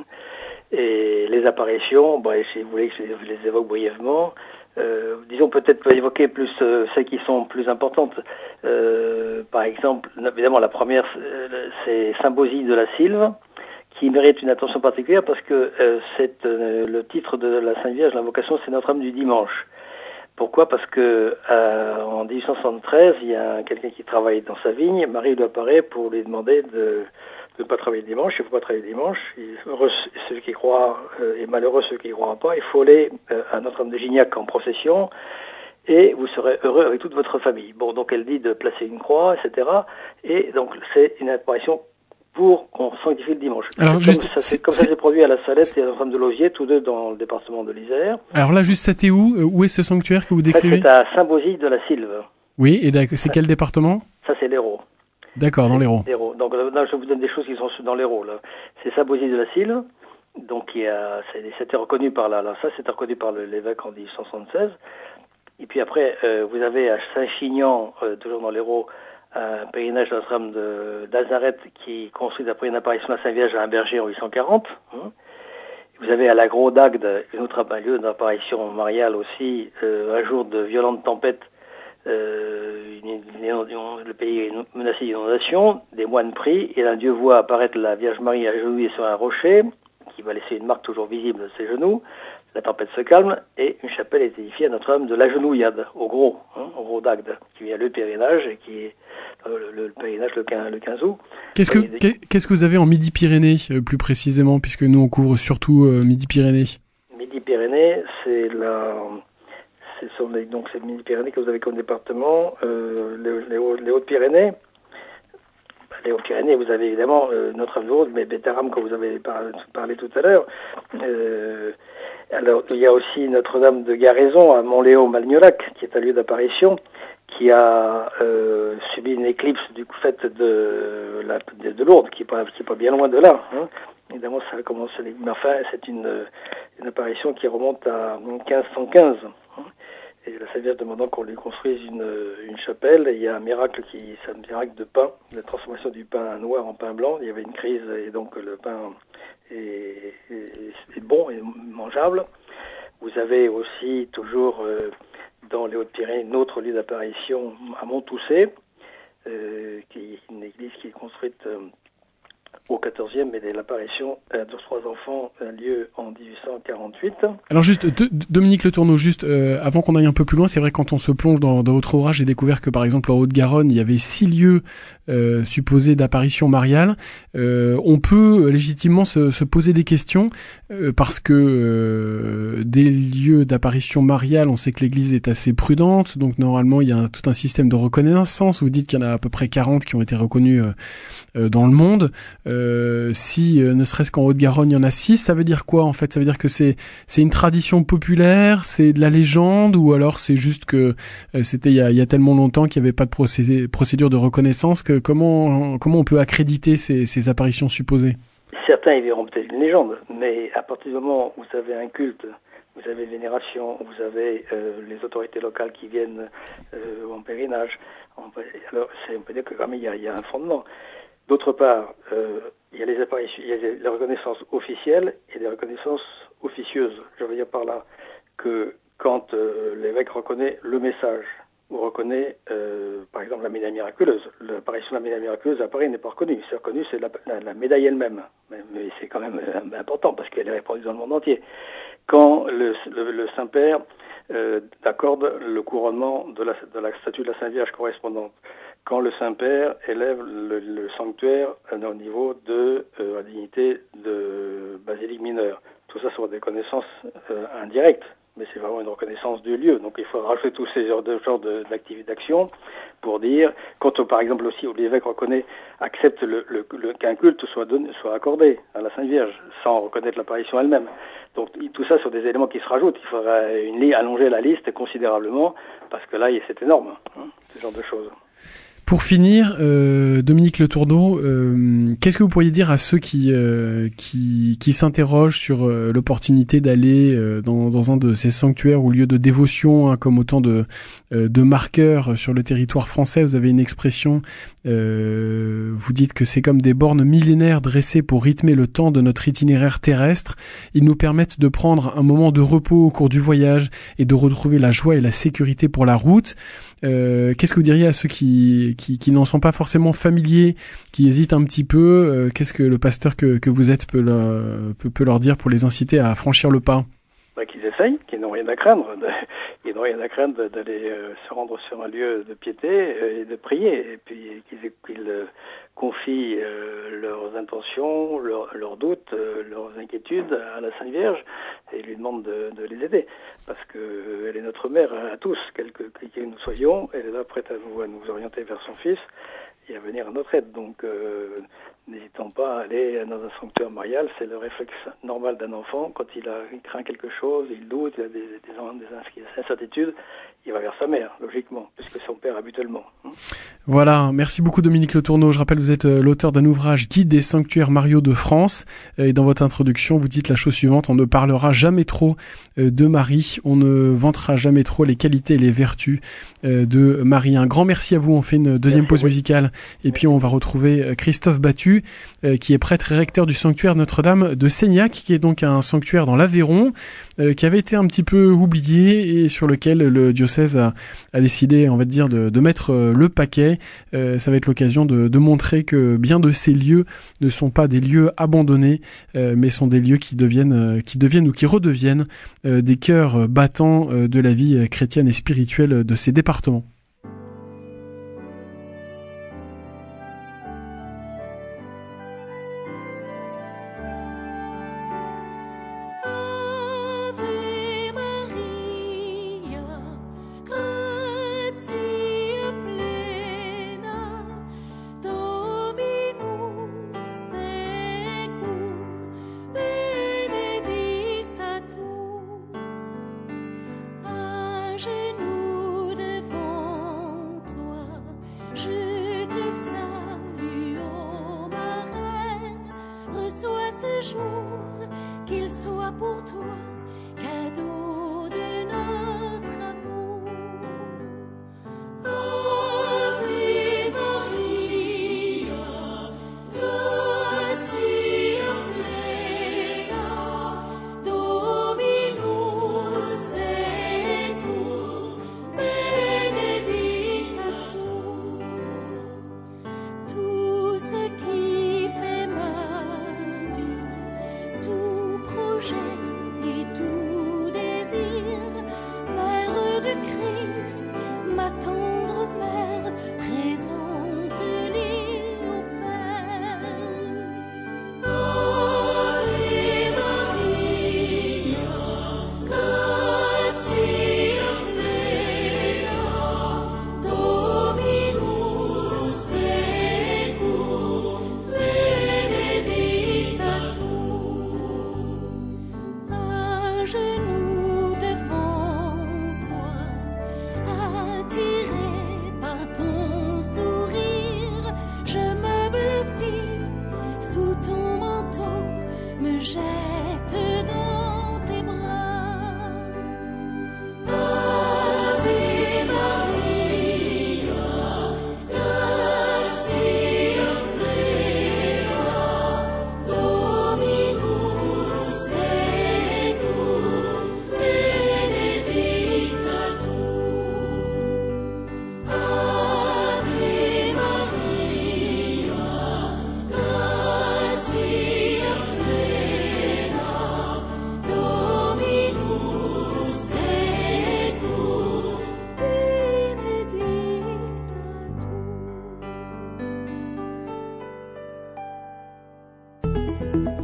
Et les apparitions, bah, si vous voulez que je les évoque brièvement, euh, disons peut-être évoquer plus euh, celles qui sont plus importantes. Euh, par exemple, évidemment, la première, c'est Saint-Bosile de la Sylve, qui mérite une attention particulière parce que euh, c'est euh, le titre de la Sainte Vierge, l'invocation, c'est Notre-Dame du Dimanche. Pourquoi? Parce que euh, en dix-huit cent soixante-treize, il y a quelqu'un qui travaille dans sa vigne, Marie lui apparaît pour lui demander de de ne pas travailler le dimanche. Il ne faut pas travailler le dimanche. Heureux ceux qui croient euh, et malheureux ceux qui ne croient pas. Il faut aller euh, à Notre-Dame de Gignac en procession et vous serez heureux avec toute votre famille. Bon, donc elle dit de placer une croix, et cetera. Et donc c'est une apparition pour qu'on sanctifie le dimanche. Alors, comme juste, ça s'est comme ça s'est produit à la Salette et à Notre-Dame de Lausier, tous deux dans le département de l'Isère. Alors là, juste, c'était où? Où est ce sanctuaire que vous décrivez? C'est à Saint-Bosile de la Sylve. Oui, et c'est quel département? Ça, c'est l'Hérault. D'accord, dans l'Hérault. Donc là, je vous donne des choses qui sont dans l'Hérault. Là, c'est Saint-Bosile de la Sylve. Donc, il y a, c'était reconnu par la, là, ça, c'était reconnu par le, l'évêque en dix-huit cent soixante-seize. Et puis après, euh, vous avez à Saint-Chinian, euh, toujours dans l'Hérault, un pèlerinage de Notre-Dame de Nazareth qui est construit après une apparition de la Sainte Vierge à un berger en huit cent quarante. Hein. Vous avez à la Gros d'Agde, un autre lieu d'apparition mariale aussi, euh, un jour de violente tempête. Euh, une, une, une, le pays est menacé d'inondation, des moines prient, et un dieu voit apparaître la Vierge Marie agenouillée sur un rocher, qui va laisser une marque toujours visible de ses genoux. La tempête se calme, et une chapelle est édifiée à Notre-Dame de l'Agenouillade, au Gros, hein, au Gros d'Agde, qui vient le pèlerinage, et qui est euh, le, le pèlerinage le quinze, le quinze août. Qu'est-ce que, qu'est-ce que vous avez en Midi-Pyrénées, euh, plus précisément, puisque nous on couvre surtout euh, Midi-Pyrénées? Midi-Pyrénées, c'est la... Ce sont les, donc c'est le Midi-Pyrénées que vous avez comme département, euh, les, les, les Hautes-Pyrénées. Les Hautes-Pyrénées, vous avez évidemment euh, Notre-Dame de Lourdes, mais Bétharram, comme vous avez par, parlé tout à l'heure. Euh, alors, il y a aussi Notre-Dame de Garaison à Montléon-Malgnac, qui est un lieu d'apparition, qui a euh, subi une éclipse du fait de, la, de, de Lourdes, qui n'est pas, qui est pas bien loin de là. Hein. Évidemment, ça a commencé, mais enfin, c'est une, une apparition qui remonte à quinze cent quinze. Hein. et la Sainte Vierge demandant qu'on lui construise une, une chapelle. Et il y a un miracle qui, c'est un miracle de pain, la transformation du pain noir en pain blanc. Il y avait une crise et donc le pain est, est, est bon et mangeable. Vous avez aussi toujours euh, dans les Hautes-Pyrénées notre lieu d'apparition à Montoussé, euh, qui est une église qui est construite euh, au quatorzième, mais l'apparition euh, de trois enfants a lieu en dix-huit cent quarante-huit. Alors juste, de, Dominique Le Tourneau, juste euh, avant qu'on aille un peu plus loin, c'est vrai quand on se plonge dans, dans votre ouvrage, j'ai découvert que par exemple en Haute-Garonne, il y avait six lieux euh, supposés d'apparition mariale. Euh, on peut légitimement se, se poser des questions euh, parce que euh, des lieux d'apparition mariale, on sait que l'Église est assez prudente, donc normalement il y a un, tout un système de reconnaissance. Vous dites qu'il y en a à peu près quarante qui ont été reconnus euh, euh, dans le monde. Euh, si euh, ne serait-ce qu'en Haute-Garonne il y en a six, ça veut dire quoi en fait? Ça veut dire que c'est c'est une tradition populaire, c'est de la légende, ou alors c'est juste que euh, c'était il y a, il y a tellement longtemps qu'il n'y avait pas de procédé, procédure de reconnaissance que comment comment on peut accréditer ces, ces apparitions supposées? Certains y verront peut-être une légende, mais à partir du moment où vous avez un culte, vous avez vénération, vous avez euh, les autorités locales qui viennent euh, en pèlerinage, on peut, alors c'est, on peut dire que quand même il y a, il y a un fondement. D'autre part, euh, il y a les apparitions, il y a les reconnaissances officielles et les reconnaissances officieuses. Je veux dire par là que quand euh, l'évêque reconnaît le message ou reconnaît, euh, par exemple, la médaille miraculeuse, l'apparition de la médaille miraculeuse à Paris n'est pas reconnue. C'est reconnu, c'est la, la, la médaille elle-même. Mais, mais c'est quand même euh, important parce qu'elle est répandue dans le monde entier. Quand le, le, le Saint-Père euh, accorde le couronnement de la, de la statue de la Sainte Vierge correspondante, quand le Saint-Père élève le, le sanctuaire au niveau de euh, la dignité de basilique mineure. Tout ça sont des connaissances euh, indirectes, mais c'est vraiment une reconnaissance du lieu. Donc il faut rajouter tous ces genres de, genres de, d'activités d'action pour dire, quand par exemple aussi l'évêque reconnaît, accepte le, le, le, qu'un culte soit, donné, soit accordé à la Sainte Vierge, sans reconnaître l'apparition elle-même. Donc tout ça sont des éléments qui se rajoutent. Il faudrait une, allonger la liste considérablement, parce que là c'est énorme, hein, ce genre de choses. Pour finir, euh, Dominique Le Tourneau, euh, qu'est-ce que vous pourriez dire à ceux qui euh, qui, qui s'interrogent sur euh, l'opportunité d'aller euh, dans, dans un de ces sanctuaires ou lieux de dévotion, hein, comme autant de euh, de marqueurs sur le territoire français? Vous avez une expression, euh, vous dites que c'est comme des bornes millénaires dressées pour rythmer le temps de notre itinéraire terrestre. Ils nous permettent de prendre un moment de repos au cours du voyage et de retrouver la joie et la sécurité pour la route. Euh, qu'est-ce que vous diriez à ceux qui, qui, qui n'en sont pas forcément familiers, qui hésitent un petit peu? euh, Qu'est-ce que le pasteur que, que vous êtes peut, le, peut, peut leur dire pour les inciter à franchir le pas? Bah, qu'ils essayent, qu'ils n'ont rien à craindre. Ils n'ont rien à craindre d'aller euh, se rendre sur un lieu de piété euh, et de prier. Et puis qu'ils, qu'ils euh, confient euh, leurs intentions, leurs, leurs doutes, euh, leurs inquiétudes à la Sainte Vierge et lui demandent de, de les aider. Parce que euh, elle est notre mère à tous, quel que, quel que nous soyons. Elle est là prête à nous, à nous orienter vers son Fils et à venir à notre aide. Donc euh, n'hésitons pas à aller dans un sanctuaire marial. C'est le réflexe normal d'un enfant. Quand il, a, il craint quelque chose, il doute, il a des, des, des incertitudes, il va vers sa mère, logiquement, puisque son père habituellement. Voilà, merci beaucoup Dominique Le Tourneau. Je rappelle, vous êtes euh, l'auteur d'un ouvrage Guide des sanctuaires mariaux de France. Et dans votre introduction, vous dites la chose suivante: on ne parlera jamais trop euh, de Marie, on ne vantera jamais trop les qualités et les vertus euh, de Marie. Un grand merci à vous. On fait une deuxième merci, pause oui. musicale et merci. Puis on va retrouver Christophe Battu, euh, qui est prêtre et recteur du sanctuaire Notre-Dame de Seignac, qui est donc un sanctuaire dans l'Aveyron, euh, qui avait été un petit peu oublié et sur lequel le diocèse a, a décidé, on va dire, de, de mettre euh, le paquet. Euh, ça va être l'occasion de, de montrer que bien de ces lieux ne sont pas des lieux abandonnés, euh, mais sont des lieux qui deviennent, euh, qui deviennent ou qui redeviennent euh, des cœurs battants euh, de la vie chrétienne et spirituelle de ces départements. Qu'il soit pour toi cadeau de notre amour.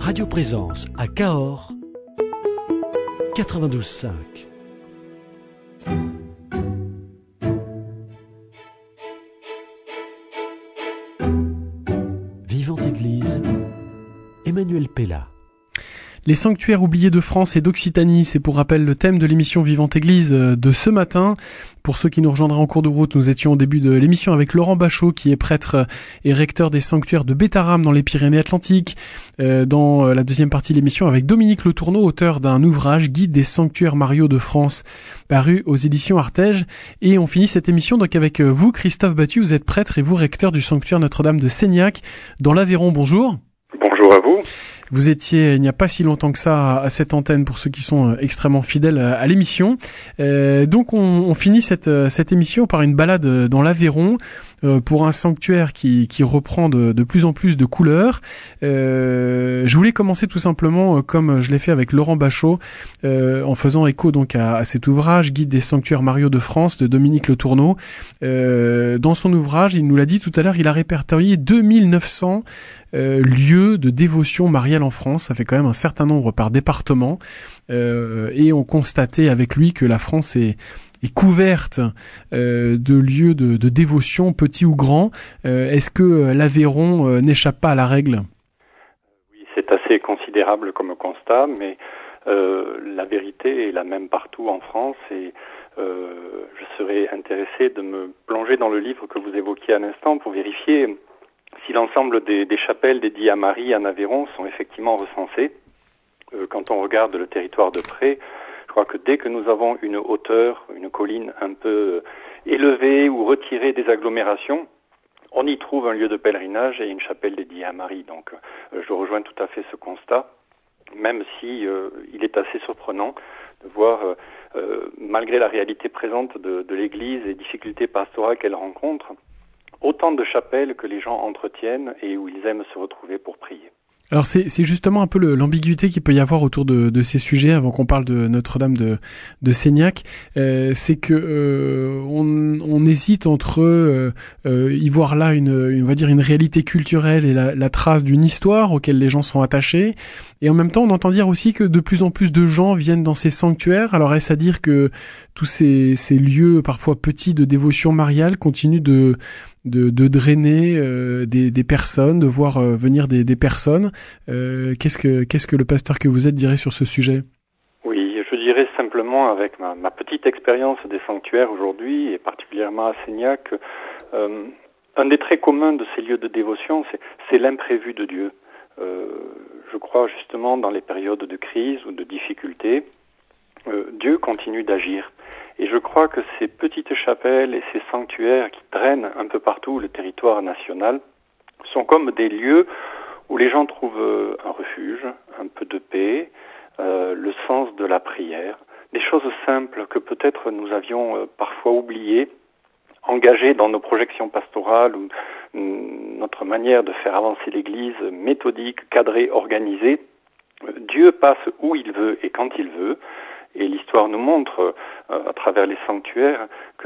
Radio Présence à Cahors, quatre-vingt-douze cinq. Vivante Église, Emmanuel Pella. Les sanctuaires oubliés de France et d'Occitanie, c'est pour rappel le thème de l'émission Vivante Église de ce matin. Pour ceux qui nous rejoindraient en cours de route, nous étions au début de l'émission avec Laurent Bachot, qui est prêtre et recteur des sanctuaires de Bétharram dans les Pyrénées-Atlantiques. Euh, dans la deuxième partie de l'émission avec Dominique Le Tourneau, auteur d'un ouvrage Guide des sanctuaires mariaux de France, paru aux éditions Artege. Et on finit cette émission donc avec vous, Christophe Battu. Vous êtes prêtre et vous recteur du sanctuaire Notre-Dame de Seignac dans l'Aveyron. Bonjour. Bonjour à vous. Vous étiez il n'y a pas si longtemps que ça à cette antenne pour ceux qui sont extrêmement fidèles à l'émission. Euh, donc on, on finit cette, cette émission par une balade dans l'Aveyron euh, pour un sanctuaire qui, qui reprend de, de plus en plus de couleurs. Euh, je voulais commencer tout simplement comme je l'ai fait avec Laurent Bachot euh, en faisant écho donc à, à cet ouvrage Guide des sanctuaires mariaux de France de Dominique Le Tourneau. Euh, dans son ouvrage, il nous l'a dit tout à l'heure, il a répertorié deux mille neuf cents Euh, lieux de dévotion mariale en France. Ça fait quand même un certain nombre par département, euh, et on constatait avec lui que la France est, est couverte euh, de lieux de, de dévotion, petits ou grands. Euh, est-ce que l'Aveyron euh, n'échappe pas à la règle? Oui, c'est assez considérable comme constat, mais euh, la vérité est la même partout en France, et euh, je serais intéressé de me plonger dans le livre que vous évoquiez à l'instant pour vérifier si l'ensemble des, des chapelles dédiées à Marie en Aveyron sont effectivement recensées. Euh, quand on regarde le territoire de près, je crois que dès que nous avons une hauteur, une colline un peu élevée ou retirée des agglomérations, on y trouve un lieu de pèlerinage et une chapelle dédiée à Marie. Donc euh, je rejoins tout à fait ce constat, même si euh, il est assez surprenant de voir, euh, euh, malgré la réalité présente de, de l'Église et difficultés pastorales qu'elle rencontre, autant de chapelles que les gens entretiennent et où ils aiment se retrouver pour prier. Alors c'est, c'est justement un peu le, l'ambiguïté qu'il peut y avoir autour de, de ces sujets avant qu'on parle de Notre-Dame de, de Seignac. Euh, c'est que euh, on, on hésite entre euh, euh, y voir là une, une, on va dire une réalité culturelle et la, la trace d'une histoire auquel les gens sont attachés. Et en même temps, on entend dire aussi que de plus en plus de gens viennent dans ces sanctuaires. Alors est-ce à dire que tous ces, ces lieux parfois petits de dévotion mariale continuent de de, de drainer euh, des, des personnes, de voir euh, venir des, des personnes. Euh, qu'est-ce que qu'est-ce que le pasteur que vous êtes dirait sur ce sujet? Oui, je dirais simplement avec ma, ma petite expérience des sanctuaires aujourd'hui, et particulièrement à Seignac, euh, un des traits communs de ces lieux de dévotion, c'est, c'est l'imprévu de Dieu. Euh, je crois justement dans les périodes de crise ou de difficulté, euh, Dieu continue d'agir. Et je crois que ces petites chapelles et ces sanctuaires qui traînent un peu partout le territoire national sont comme des lieux où les gens trouvent un refuge, un peu de paix, euh, le sens de la prière, des choses simples que peut-être nous avions euh, parfois oubliées, engagées dans nos projections pastorales ou mm, notre manière de faire avancer l'Église, méthodique, cadrée, organisée. Dieu passe où il veut et quand il veut. Et l'histoire nous montre, euh, à travers les sanctuaires, que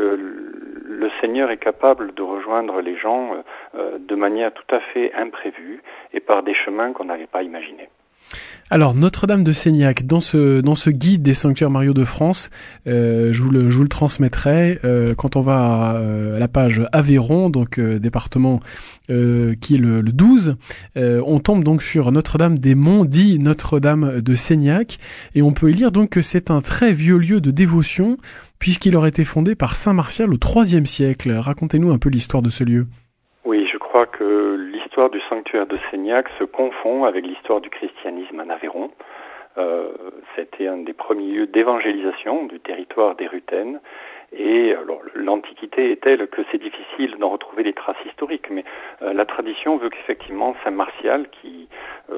le Seigneur est capable de rejoindre les gens euh, de manière tout à fait imprévue et par des chemins qu'on n'avait pas imaginés. Alors Notre-Dame de Seignac, dans ce dans ce guide des sanctuaires mariaux de France, euh, je vous le je vous le transmettrai euh, quand on va à, à la page Aveyron, donc euh, département euh, qui est le, le douze. Euh, on tombe donc sur Notre-Dame des Monts, dit Notre-Dame de Seignac, et on peut y lire donc que c'est un très vieux lieu de dévotion puisqu'il aurait été fondé par saint Martial au troisième siècle. Racontez-nous un peu l'histoire de ce lieu. Oui, je crois que l'histoire du sanctuaire de Seignac se confond avec l'histoire du christianisme en Aveyron. Euh, c'était un des premiers lieux d'évangélisation du territoire des Rutènes. Et alors, l'Antiquité est telle que c'est difficile d'en retrouver des traces historiques, mais euh, la tradition veut qu'effectivement Saint Martial, qui euh,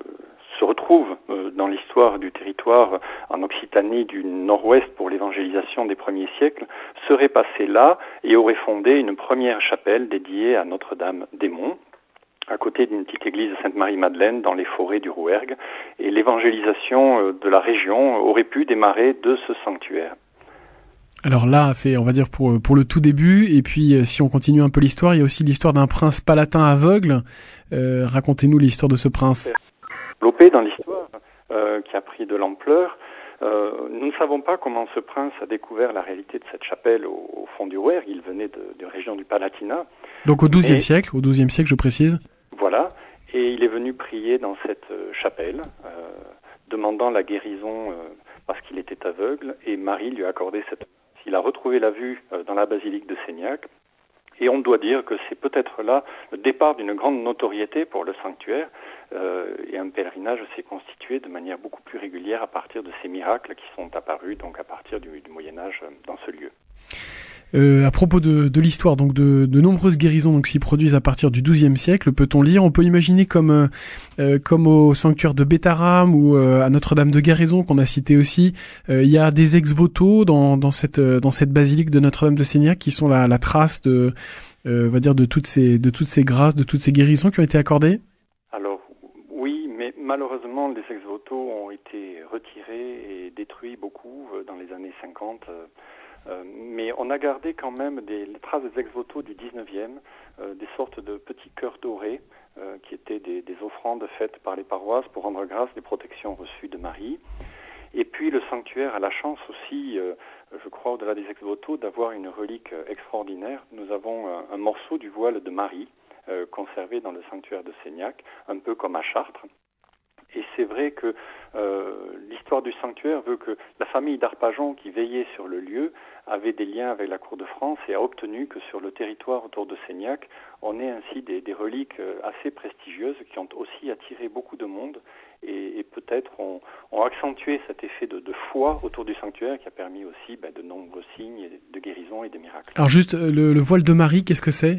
se retrouve euh, dans l'histoire du territoire en Occitanie du Nord-Ouest pour l'évangélisation des premiers siècles, serait passé là et aurait fondé une première chapelle dédiée à Notre-Dame des Monts, à côté d'une petite église de Sainte-Marie-Madeleine dans les forêts du Rouergue. Et l'évangélisation de la région aurait pu démarrer de ce sanctuaire. Alors là, c'est, on va dire, pour pour le tout début. Et puis, si on continue un peu l'histoire, il y a aussi l'histoire d'un prince palatin aveugle. Euh, racontez-nous l'histoire de ce prince. développé dans l'histoire, euh, qui a pris de l'ampleur. Euh, nous ne savons pas comment ce prince a découvert la réalité de cette chapelle au, au fond du Rouergue. Il venait de, de région du Palatinat. Donc au douzième Et, siècle, au douzième siècle, je précise. Voilà. Et il est venu prier dans cette euh, chapelle, euh, demandant la guérison euh, parce qu'il était aveugle. Et Marie lui a accordé cette... Il a retrouvé la vue euh, dans la basilique de Seignac. Et on doit dire que c'est peut-être là le départ d'une grande notoriété pour le sanctuaire. Euh, et un pèlerinage s'est constitué de manière beaucoup plus régulière à partir de ces miracles qui sont apparus donc à partir du, du Moyen-Âge dans ce lieu. Euh, à propos de, de l'histoire, donc de, de nombreuses guérisons donc s'y produisent à partir du douzième siècle, peut-on lire. On peut imaginer comme euh, comme au sanctuaire de Bétharram ou euh, à Notre-Dame de Guérison qu'on a cité aussi, euh, il y a des ex-voto dans dans cette dans cette basilique de Notre-Dame de Seignac qui sont la, la trace de euh, on va dire de toutes ces de toutes ces grâces, de toutes ces guérisons qui ont été accordées. Alors oui, mais malheureusement les ex-voto ont été retirés et détruits beaucoup dans les années cinquante. Euh, mais on a gardé quand même des traces des ex-voto du dix-neuvième, euh, des sortes de petits cœurs dorés euh, qui étaient des, des offrandes faites par les paroisses pour rendre grâce des protections reçues de Marie. Et puis le sanctuaire a la chance aussi, euh, je crois au-delà des ex-voto, d'avoir une relique extraordinaire. Nous avons un, un morceau du voile de Marie euh, conservé dans le sanctuaire de Seignac, un peu comme à Chartres. Et c'est vrai que euh, l'histoire du sanctuaire veut que la famille d'Arpajon, qui veillait sur le lieu, avait des liens avec la cour de France et a obtenu que sur le territoire autour de Seignac, on ait ainsi des, des reliques assez prestigieuses qui ont aussi attiré beaucoup de monde et, et peut-être ont, ont accentué cet effet de, de foi autour du sanctuaire qui a permis aussi ben, de nombreux signes de guérison et de miracles. Alors juste, le, le voile de Marie, qu'est-ce que c'est ?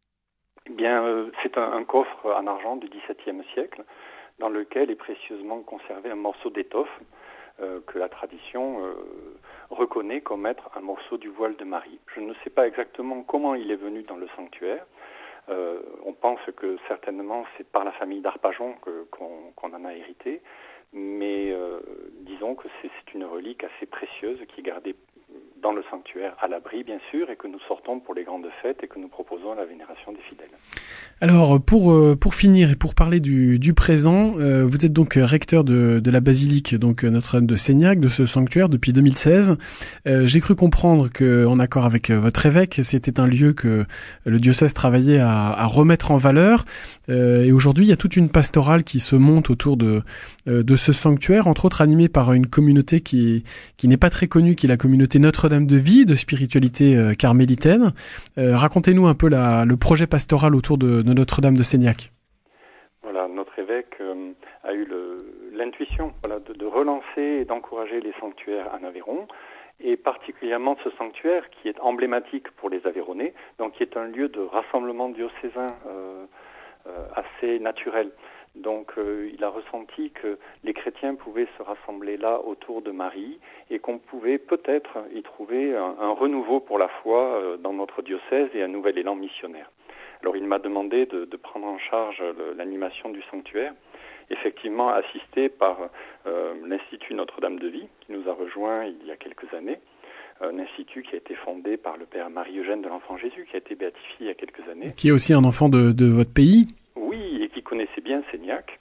Eh bien, euh, c'est un, un coffre en argent du dix-septième siècle, dans lequel est précieusement conservé un morceau d'étoffe euh, que la tradition euh, reconnaît comme être un morceau du voile de Marie. Je ne sais pas exactement comment il est venu dans le sanctuaire. Euh, on pense que certainement c'est par la famille d'Arpajon que, qu'on, qu'on en a hérité, mais euh, disons que c'est, c'est une relique assez précieuse qui est gardée dans le sanctuaire à l'abri bien sûr et que nous sortons pour les grandes fêtes et que nous proposons à la vénération des fidèles. Alors pour pour finir et pour parler du du présent, euh, vous êtes donc recteur de de la basilique donc Notre-Dame de Seignac, de ce sanctuaire depuis deux mille seize. Euh, j'ai cru comprendre que en accord avec votre évêque, c'était un lieu que le diocèse travaillait à, à remettre en valeur. Euh, et aujourd'hui, il y a toute une pastorale qui se monte autour de de ce sanctuaire, entre autres animée par une communauté qui qui n'est pas très connue, qui est la communauté Notre-Dame de Vie, de spiritualité euh, carmélitaine. Euh, racontez-nous un peu la, le projet pastoral autour de, de Notre-Dame de Seignac. Voilà, notre évêque euh, a eu le, l'intuition voilà, de, de relancer et d'encourager les sanctuaires en Aveyron, et particulièrement ce sanctuaire qui est emblématique pour les Aveyronnais, donc qui est un lieu de rassemblement diocésain euh, euh, assez naturel. Donc euh, il a ressenti que les chrétiens pouvaient se rassembler là autour de Marie et qu'on pouvait peut-être y trouver un, un renouveau pour la foi euh, dans notre diocèse et un nouvel élan missionnaire. Alors il m'a demandé de, de prendre en charge le, l'animation du sanctuaire, effectivement assisté par euh, l'Institut Notre-Dame de Vie qui nous a rejoints il y a quelques années, un institut qui a été fondé par le père Marie-Eugène de l'Enfant Jésus qui a été béatifié il y a quelques années. Qui est aussi un enfant de, de votre pays ? Oui, et qui connaissait bien Seignac.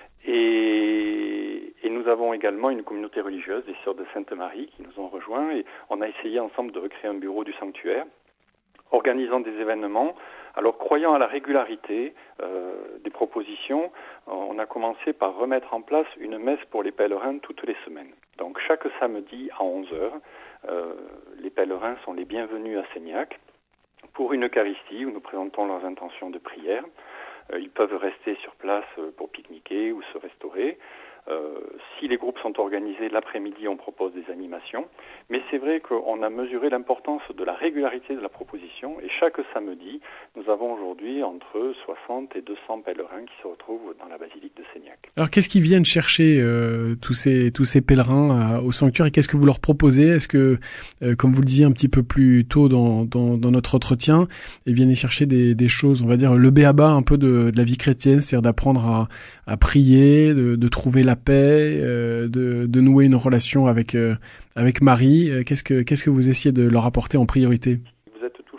Et, et nous avons également une communauté religieuse, des Sœurs de Sainte-Marie, qui nous ont rejoints. Et on a essayé ensemble de recréer un bureau du sanctuaire, organisant des événements. Alors, croyant à la régularité euh, des propositions, on a commencé par remettre en place une messe pour les pèlerins toutes les semaines. Donc, chaque samedi à onze heures, euh, les pèlerins sont les bienvenus à Seignac pour une Eucharistie où nous présentons leurs intentions de prière. Ils peuvent rester sur place pour pique-niquer ou se restaurer. Euh, si les groupes sont organisés l'après-midi, on propose des animations. Mais c'est vrai qu'on a mesuré l'importance de la régularité de la proposition. Et chaque samedi, nous avons aujourd'hui entre soixante et deux cents pèlerins qui se retrouvent dans la basilique de Seignac. Alors qu'est-ce qu'ils viennent chercher euh, tous ces tous ces pèlerins euh, au sanctuaire et qu'est-ce que vous leur proposez ? Est-ce que, euh, comme vous le disiez un petit peu plus tôt dans dans, dans notre entretien, ils viennent chercher des des choses, on va dire le b.a-ba un peu de, de la vie chrétienne, c'est-à-dire d'apprendre à à prier, de, de trouver la paix, euh, de, de nouer une relation avec euh, avec Marie. Qu'est-ce que qu'est-ce que vous essayez de leur apporter en priorité ? Vous êtes touché par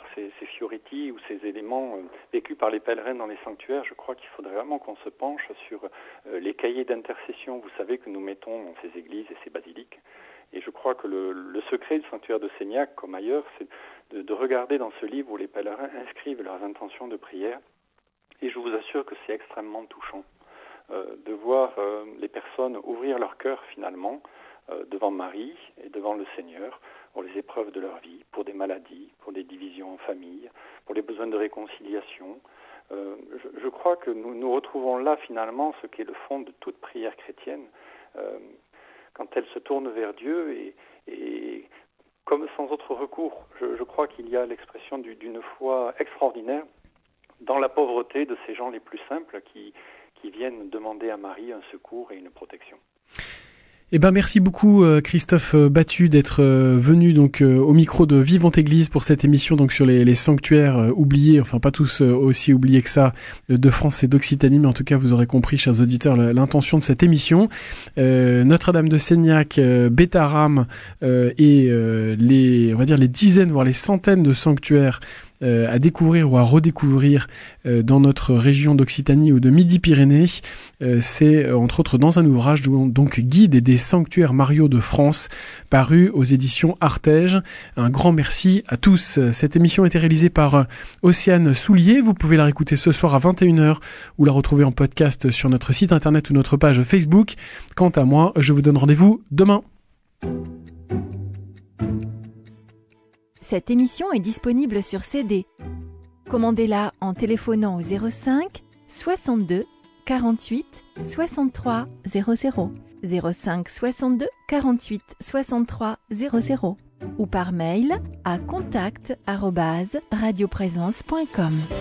ces, ces fioretti ou ces éléments euh, vécus par les pèlerins dans les sanctuaires, je crois qu'il faudrait vraiment qu'on se penche sur euh, les cahiers d'intercession, vous savez, que nous mettons dans ces églises et ces basiliques. Et je crois que le, le secret du sanctuaire de Seignac, comme ailleurs, c'est de, de regarder dans ce livre où les pèlerins inscrivent leurs intentions de prière. Et je vous assure que c'est extrêmement touchant euh, de voir euh, les personnes ouvrir leur cœur finalement euh, devant Marie et devant le Seigneur pour les épreuves de leur vie, pour des maladies, pour des divisions en famille, pour les besoins de réconciliation. Euh, je, je crois que nous, nous retrouvons là finalement ce qui est le fond de toute prière chrétienne, euh, quand elle se tourne vers Dieu et, et comme sans autre recours. Je, je crois qu'il y a l'expression du, d'une foi extraordinaire dans la pauvreté de ces gens les plus simples qui, qui viennent demander à Marie un secours et une protection. Eh ben merci beaucoup Christophe Battu d'être venu donc au micro de Vivante Église pour cette émission donc sur les, les sanctuaires oubliés, enfin pas tous aussi oubliés que ça, de France et d'Occitanie, mais en tout cas vous aurez compris, chers auditeurs, l'intention de cette émission. Euh, Notre-Dame de Seignac, euh, Bétharram euh, et euh, les, on va dire les dizaines voire les centaines de sanctuaires Euh, à découvrir ou à redécouvrir euh, dans notre région d'Occitanie ou de Midi-Pyrénées. Euh, c'est euh, entre autres dans un ouvrage donc Guide des sanctuaires mariaux de France, paru aux éditions Artege. Un grand merci à tous. Cette émission a été réalisée par euh, Océane Soulier. Vous pouvez la réécouter ce soir à vingt et une heures ou la retrouver en podcast sur notre site internet ou notre page Facebook. Quant à moi, je vous donne rendez-vous demain. Cette émission est disponible sur C D. Commandez-la en téléphonant au zéro cinq soixante-deux quarante-huit soixante-trois zéro zéro, zéro cinq soixante-deux quarante-huit soixante-trois zéro zéro ou par mail à contact arobase radioprésence point com.